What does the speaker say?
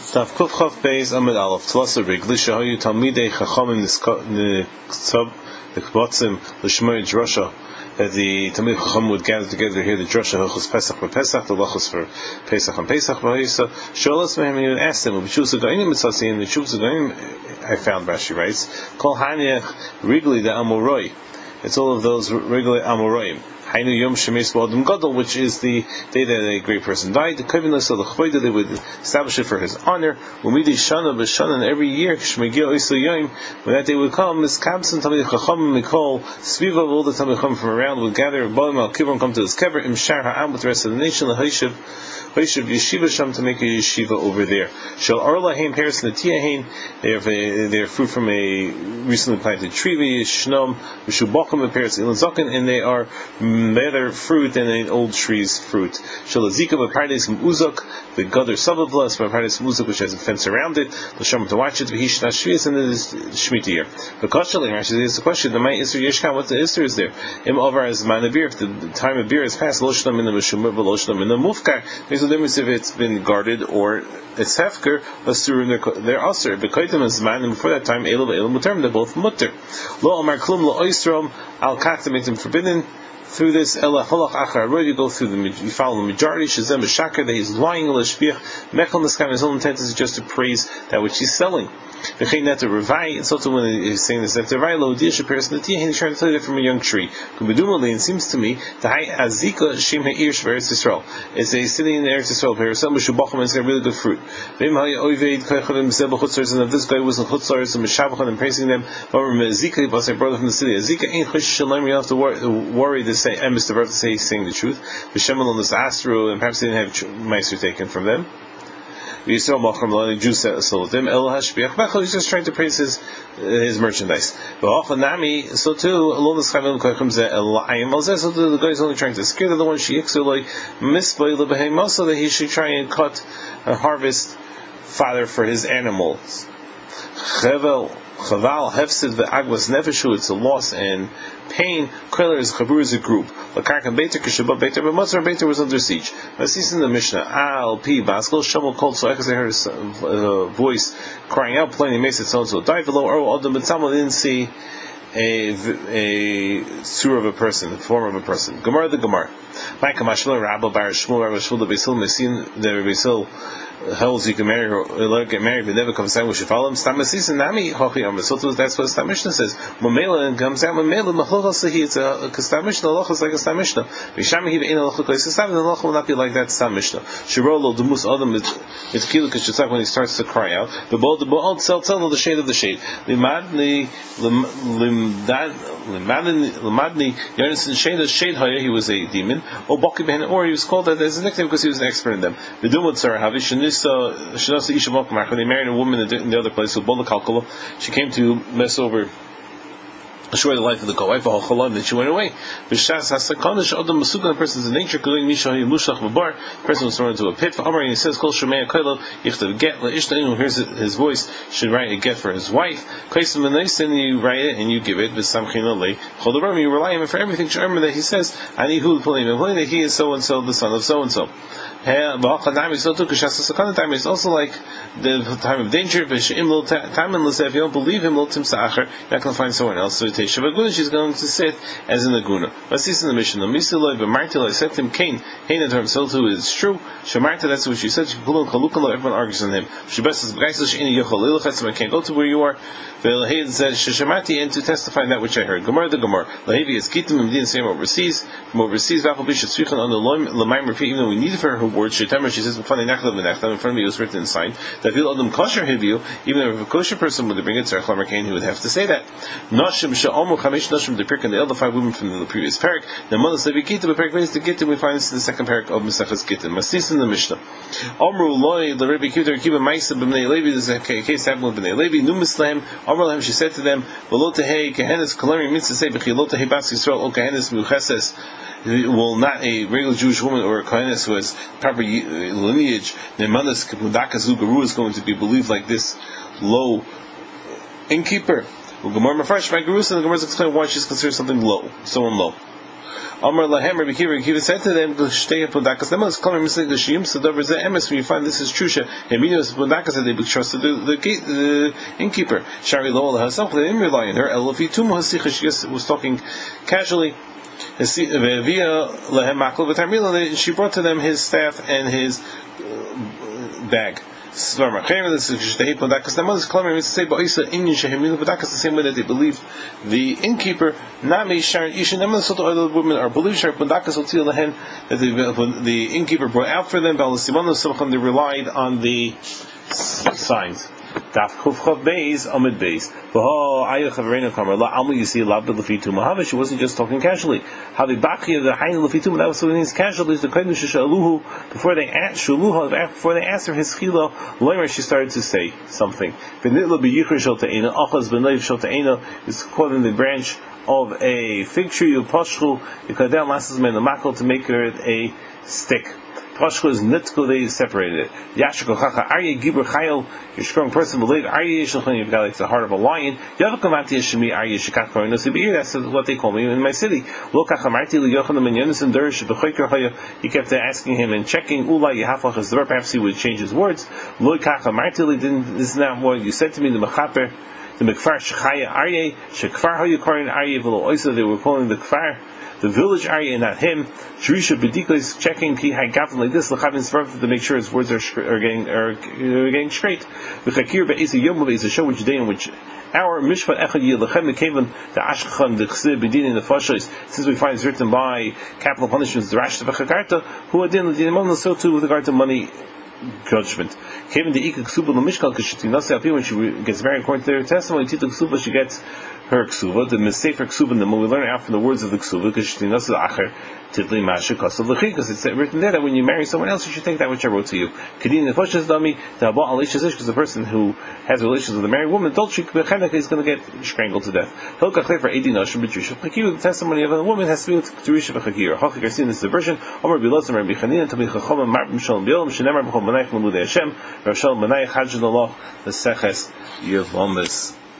Tav Kuf Chav Beis Amid Aleph Tlasa Riglisha Hayu Talmidei Chachamim Niskab Nikbatzim L'Shmoy Drasha, that the Talmid Chacham would gather together to hear the Drasha Hilchos Pesach Pesach, the Lachos for Pesach and Pesach V'Hayisa. Sholas Mehem, he would ask them, B'Shuvas Hagayim Mitzasi, and the Shuvas Hagayim, I found Rashi writes, Kol Haniach Rigli the Amoroi. It's all of those Rigli Amoroim. Hainu Yom Shemes B'Adam Gadol, which is the day that a great person died. The Kovin so the Chvoida, they would establish it for his honor. Umidi Shana B'Shana, and every year Shmegil Oisel Yom, when that day would come, Miskabson Talmid Chacham Mikol Sviva, all the Talmid Chacham from around would gather. Baal Al Kivon come to his kever. Im Shar Ha'am with the rest of the nation. LaHayshiv Yeshiva Sham, to make a yeshiva over there. Shal Arla Haim Paris Natiyahain, they are fruit from a recently planted tree. Shnom V'Shubachim Paris Ilanzakin, and they are better fruit than an old tree's fruit. Shalazika B'Pardes M'Uzak, the Gadar Savavlas B'Pardes M'Uzak, which has a fence around it. L'Sham to watch it. V'Hish Nashvias, and it is Shemitah year. But Koshalim actually is the question: the May Isser Yeshkan, what the Isser is there? Im Avar as Manabir, if the time of beer is past, Lo Shnam in the Meshumah, Lo Shnam in the Mufkar. There's a difference if it's been guarded or it's hefker. Asur they're asur. Bekaitim as man, and before that time, Elo Elo Muterm, they're both mutter. Lo Amar Klum Lo Oistrom Al Kata makes them forbidden. Through this, Ela Halach Achar Roy, you go through you follow the majority. Shazem Shakar, that he's lying. Lashbiach Mechel Niskam, his whole intent is just to praise that which he's selling. The Chaynat Revai, it's also when he's saying this, that the Revai Lo Dish appears in the Tia, he's trying to tell you that from a young tree. Kumedumali, it seems to me, the Hai Azika Shem Ha'ir Shveretz Yisrael. It's a city in the Eretz Yisrael, Perasam Shubachim, and it's got really good fruit. Vim Hai Oiveid Kaichadim Zeb Chutzars, and if this guy was in Chutzars and Meshavachan and praising them, Vamar Mezika, but I brought from the city. Azika ain't Chush Shalem, you have to worry to say, and Mr. Verb to say he's saying the truth. Vishemal on this Astro, and perhaps they didn't have Meister taken from them. Yisrael Machram Lo, the Jews sold him. El Hashbiach Mechel, he's just trying to praise his merchandise. Nami, so too, Alonis Chavim Kochim Ze El Ayim Al Zeh, so the guy is only trying to scare the other one. Sheyiksuloi Misbay Lebehem also, that he should try and cut a harvest fodder for his animals. Chaval Hefsid Ve'agvas Nefeshu, it's a loss and pain. Koiler is Chabur is a group. Lakarkan Beiter Kishabah Beiter, but Matzar Beiter was under siege. Let's see in the Mishnah. Al Pi Baskel Shamal called so because they heard a voice crying out, plainly makes it so and so. Died below or Adam, but someone didn't see a surah of a person, the form of a person. Gemara the Gemara. By Kamashla Rabba Bar Shmuel Rabba Shmuel the Beisil Mesin the Beisil holds you can marry or get married, but never comes out. We should follow him. Stamasis and Nami Hochi Amr. So that's what Stam Mishnah says. Mamela and comes out. Mamela Machochasahi. It's a Stam Mishnah. Allah is like a Stam Mishnah. Vishami Hiv Ein Allah Kois. Stam and Allah will not be like that Stam Mishnah. Shirolo Dumus Adam with Kilu Kishitzak when he starts to cry out. The bold tell the shade of the shade. Limadni Yonason Shade Haya. He was a demon. Or he was called that as a nickname because he was an expert in them. Vidumut Sarah Havish. When they married a woman in the other place, so she came to mess over, destroy the life of the co-wife, then she went away. The person's in nature, the person was thrown into a pit, and he says, who hears his voice should write a get for his wife. And you write it and you give it, you rely on him for everything that he says, that he is so and so, the son of so and so. It's also like the time of danger. If you don't believe him, you're not going to find someone else. So she's going to sit as in the guna. Let's see in the mission. I said to him, Cain, who is true. That's what she said. Everyone argues on him. I can't go to where you are. And to testify that which I heard. Gemara the Gemara. Lahevi is Gitim didn't say overseas. From overseas, on the even though we need for her words, she says, in front of me it was written in sign that Adam kosher hivyu, even if a kosher person would bring it, Tzarech Cain, he would have to say that. Nashim Sha'omu Chamesh Nashim the Pirk and the other 5 women from the previous parak. The Manas Levi Gitim, the parak is the Gitim, we find this in the second parak of Mesechus Gitim. Masis in the Mishnah. Omru Loi, the Rebbe Kiva Maisa B'nei Levi, there's a case happened with B'nei Levi, Numislam, Omru she said to them, Velotahei Kehenes Kalari means to say, B'chilotahei Bas Yisrael, O Kehenes Mucheses, will not a regular Jewish woman or a Kohenes who has proper lineage, Nemanas Kepudakas Ugaru is going to be believed like this low innkeeper. Gemara Mefresh by Gerus, and the Gemara explain why she's considered something low, someone low. Amar lahem Rabbi Kiva said to them, "Shtei pundakas nemas kamer mislik l'shiyim sadavar zeh emes." When you find this is true, Heminos pundakas that they trusted the innkeeper. Shari lo lahasam, they didn't rely on her. Elofi tumu hasicha. She just was talking casually. She brought to them his staff and his bag. The same way that they believe the innkeeper, that the innkeeper brought out for them. They relied on the signs. Daf Chufchav Beis Amid Beis. You see, she wasn't just talking casually. That was something means casually. Before they asked her his chila, she started to say something. Is called in the branch of a fig tree to make her a stick. Pashko is nitko, they separated it. Yashko Chacha Arya Gibur Chayil, you're a strong person, believe Arya Yishalchan, you've got like the heart of a lion. Yavakamati Yashimi Arya Shikakar, no Sibir, that's what they call me in my city. Lokachamarti Yochanam and Yonasan Durish, Bechoiker Haya, he kept asking him and checking, Ula Yahafach is there, perhaps he would change his words. Lokachamarti, isn't that what you said to me, the Mechaper, the Mekfar Shechaya Arya, Shekfar Hayukarin Arya Velo Oisa, they were calling the Kfar. The village area, not him. Shrisha Bedika is checking Ki Haigavin like this, to make sure his words are getting straight. The Chakir Be'ez Yom is a show which day in which our Mishpat Echad Yelachem the Kavan, the Ashkhan, the Chsib, Bedin, and the Fashos, since we find it's written by capital punishments, the Rash Vachakarta, who are dealing with so too with regard to money judgment. Kevin the Ika Ksuba the Mishkal Kashitinasi when she gets married according to their testimony, Tita Ksuba, she gets her Ksuba, the Misefer Ksuba, and we learn out from the words of the Ksuba, Kashitinasi Acher, Titli Masha Kasav Lechik, because it's written there that when you marry someone else, you should take that which I wrote to you. Kadin the Fashas Dami, the Abba Alisha Zish, because the person who has relations with a married woman, adultery, is going to get strangled to death. Hilka for 80 Nashim B'Trisha Chakir, the testimony of a woman has to be with Trisha Chakir. Hachik Arsin, this is the version, Omer Bilazim, Rabbi Chanin, Tamil Chachom, and Marbim Shalom Bilam, Shenemar B'chom Manayach Lamudei Hashem, Rav Shalom Manayach Hajjan Allah, the Seches Yevomis.